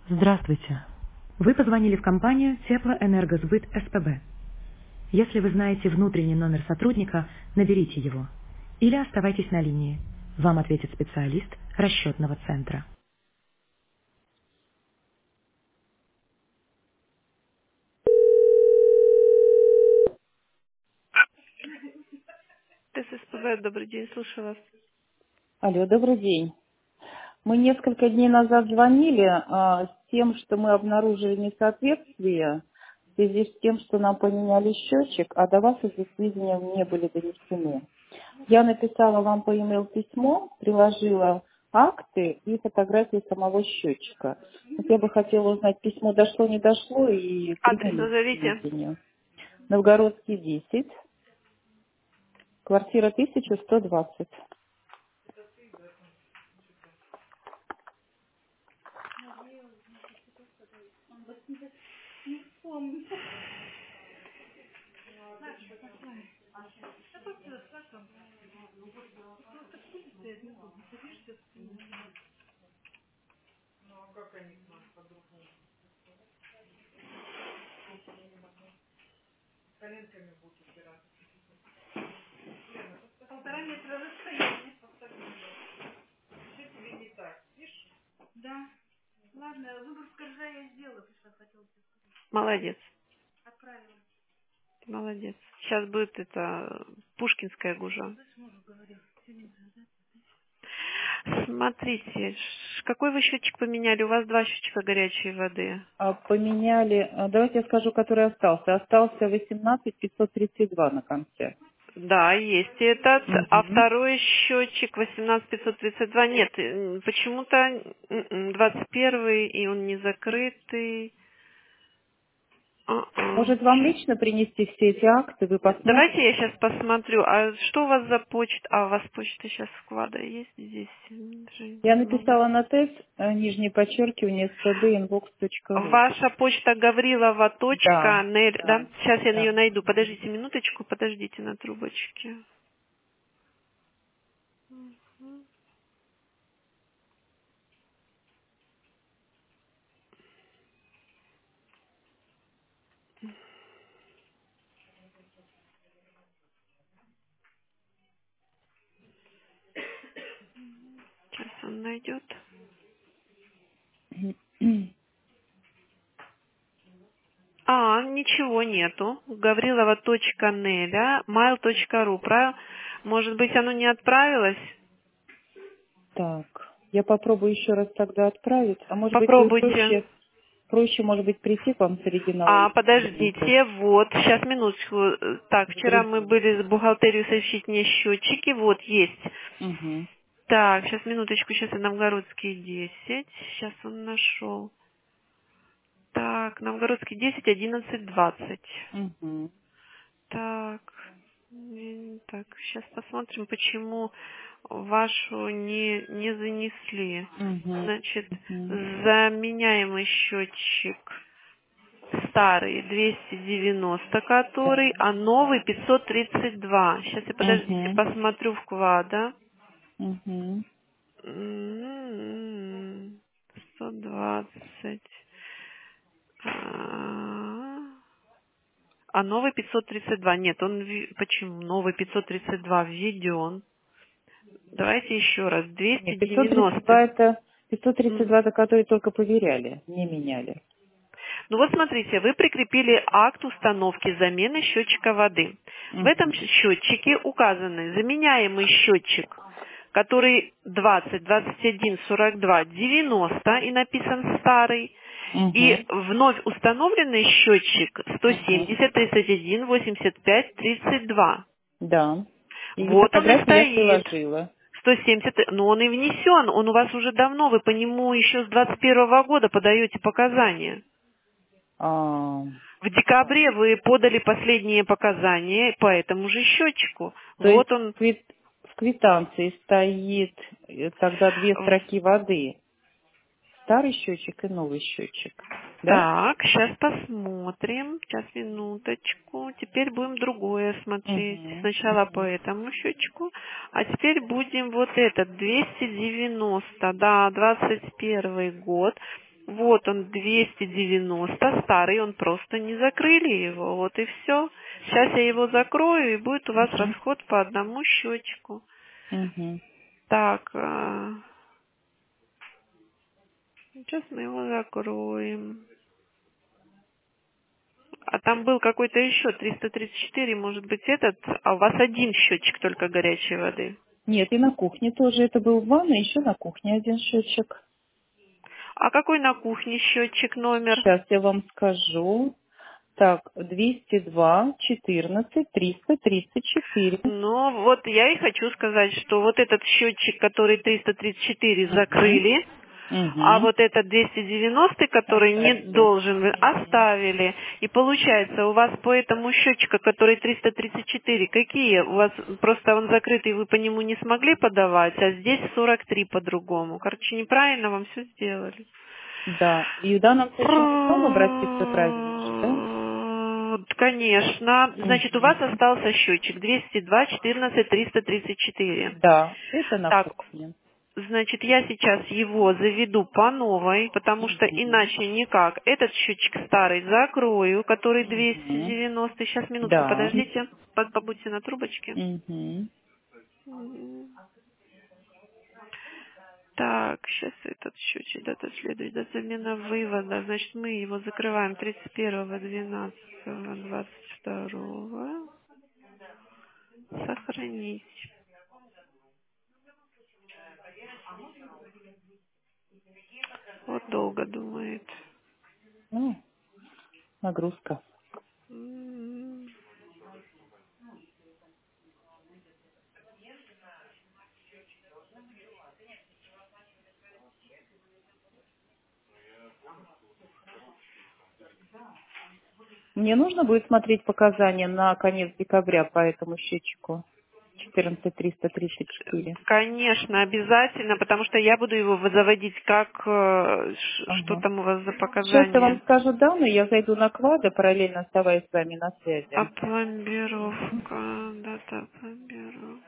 Здравствуйте. Вы позвонили в компанию Теплоэнергосбыт СПБ. Если вы знаете внутренний номер сотрудника, наберите его. Или оставайтесь на линии. Вам ответит специалист расчетного центра. СПБ, добрый день, слушаю вас. Алло, добрый день. Мы несколько дней назад звонили с тем, что мы обнаружили несоответствие в связи с тем, что нам поменяли счетчик, а до вас эти сведения не были донесены. Я написала вам по e-mail письмо, приложила акты и фотографии самого счетчика. Вот я бы хотела узнать, письмо дошло, не дошло и Адрес приняли к назовите. сведению. Новгородский 10, квартира 1120. Молодец. Молодец. Сейчас будет это Пушкинская гужа. Смотрите, какой вы счетчик поменяли? У вас два счетчика горячей воды. Поменяли, давайте я скажу, который остался. Остался 18532 на конце. Да, есть этот, а Угу. второй счетчик 18532 нет, почему-то 21 и он не закрытый. А-а. Может, вам лично принести все эти акты, вы Давайте я посмотрите? сейчас посмотрю, а что у вас за почта? А у вас почта сейчас вклада есть здесь? Даже Я не могу. написала на тест, нижнее подчеркивание, spb.inbox.ru. Ваша почта Гаврилова точка Да, нель, да? да, Сейчас я ее да. найду. Подождите минуточку, подождите на трубочке. Сейчас он найдет. Ничего нету. Гаврилова.неля, mail.ru. Может быть, оно не отправилось? Так, я попробую еще раз тогда отправить. А может быть, вы Попробуйте. проще, может быть, прийти к вам с оригиналом документов? Подождите, вот, сейчас минуточку. Так, вчера Вдруг... мы были с бухгалтерией сообщить мне счетчики, вот, есть. Угу, Так, сейчас минуточку, сейчас я Новгородский 10, сейчас он нашел. Так, Новгородский 10, 11, 20. угу, Так, так, сейчас посмотрим, почему вашу не занесли. угу, Значит, угу, заменяемый счетчик старый 290, который, а новый 532. Сейчас я, подождите, угу, посмотрю вклада. угу. 120. А новый 532. Нет, почему? Новый 532 введен. Давайте еще раз. Нет, 532 290. это М. 532 это которые только поверяли, не меняли. Ну вот смотрите, вы прикрепили акт установки замены счетчика воды. В этом Угу, счетчике указаны заменяемый счетчик, который 20, 21, 42, 90 и написан старый, угу, и вновь установленный счетчик угу. 170, 31, 85, 32. Да. И Вот он и фотографии я стоит. приложила. 170, но он и внесен, он у вас уже давно, вы по нему еще с 21 года подаете показания. А, В декабре вы подали последние показания по этому же счетчику. то есть Вот он. в квитанции стоит тогда две строки воды. Старый счетчик и новый счетчик. Да? Так, сейчас посмотрим. Сейчас, минуточку. Теперь будем другое смотреть. Угу, Сначала по угу, этому счетчику, а теперь будем вот этот, 290, да, 21 год. Вот он 290, старый, он просто не закрыли его, вот и все. Сейчас я его закрою, и будет у вас Угу. расход по одному счетчику. Угу. Так, сейчас мы его закроем. А там был какой-то еще 334, может быть, этот, а у вас один счетчик только горячей воды. Нет, и на кухне тоже. Это был в ванной, еще на кухне один счетчик. А какой на кухне счетчик номер? Сейчас я вам скажу. Так, 202, 14, 334. Ну, вот я и хочу сказать, что вот этот счетчик, который 334, Угу. закрыли, а Угу. вот этот 290, который не Оставили. должен, оставили. И получается, у вас по этому счетчику, который 334, какие? У вас просто он закрытый, вы по нему не смогли подавать, а здесь 43 по-другому. Короче, неправильно вам все сделали. Да. И в данном случае мне снова обратиться к разнице, да? Конечно. Значит, у вас Угу. остался счетчик 202 14 334. Да, это на Так, кухне. значит, я сейчас его заведу по новой, потому что Угу. иначе никак. Этот счетчик старый закрою, который Угу. 290. Сейчас, минутку, Да. подождите. Побудьте на трубочке. Угу. Мгм. Так, сейчас этот счетчик, дата следует, дата замена вывода. Значит, мы его закрываем 31.12.22. Сохранить. Вот долго думает. Ну, нагрузка. М. Мне нужно будет смотреть показания на конец декабря по этому счетчику. 14334. Конечно, обязательно, потому что я буду его заводить как... что Ага. там у вас за Сейчас я вам показания? скажу данные, я зайду на квады, параллельно оставаясь с вами на связи. Опломбировка, дата пломбировки.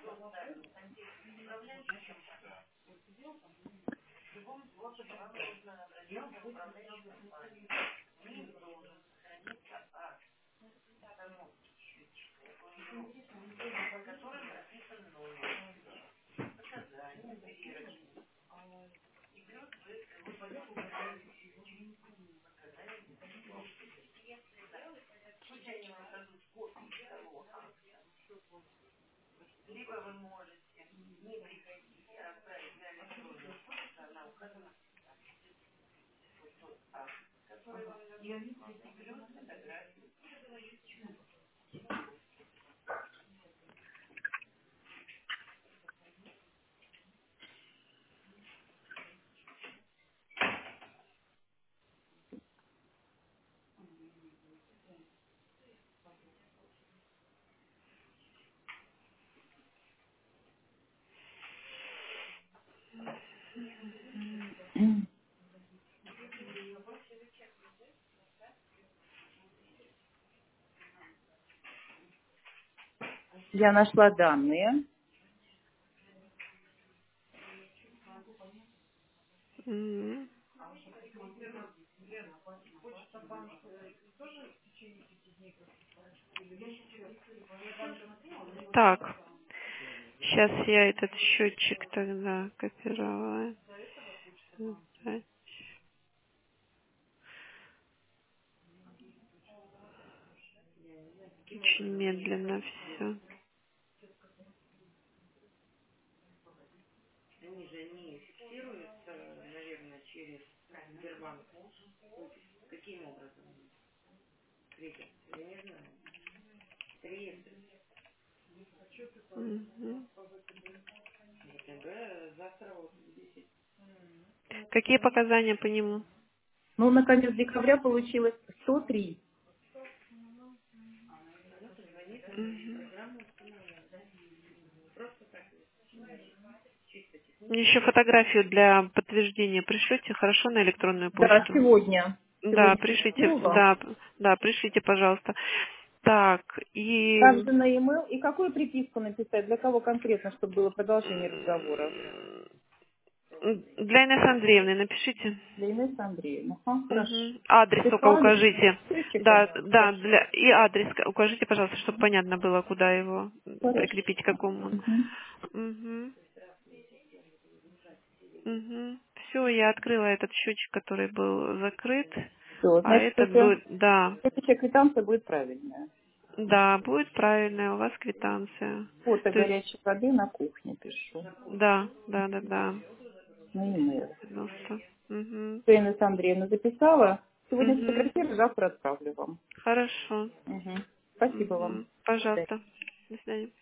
Я нашла данные. Мгм. Так, сейчас я этот счетчик тогда копировала. Создать. Очень медленно все. Какие показания по нему? Ну, на конец декабря получилось 103. Мне еще фотографию для подтверждения пришлите, хорошо, на электронную Да, почту? сегодня. Да, Сегодня пришлите, пришлю вам. да, да, пришлите, пожалуйста. Так, и Также на e-mail. И какую приписку написать? Для кого конкретно, чтобы было продолжение разговора? Для Инессы Андреевны напишите. Для Инессы Андреевны. Ага, хорошо. Адрес только Написали? укажите. Счетчик, Да, хорошо. и адрес укажите, пожалуйста, чтобы понятно было, куда его Хорошо. прикрепить, к какому. Мгм. Угу. Угу. Все, я открыла этот счетчик, который был закрыт. Все, А значит, этот уже будет, да. следующая квитанция будет правильная. Да, будет правильная у вас квитанция. Фото То есть, горячей воды на кухне пишу. да. На e-mail. Угу. Все, Инесса Андреевна записала. Сегодня Угу. сфотографирую, завтра отправлю вам. Хорошо. Угу. Спасибо вам. Угу. Пожалуйста. До свидания.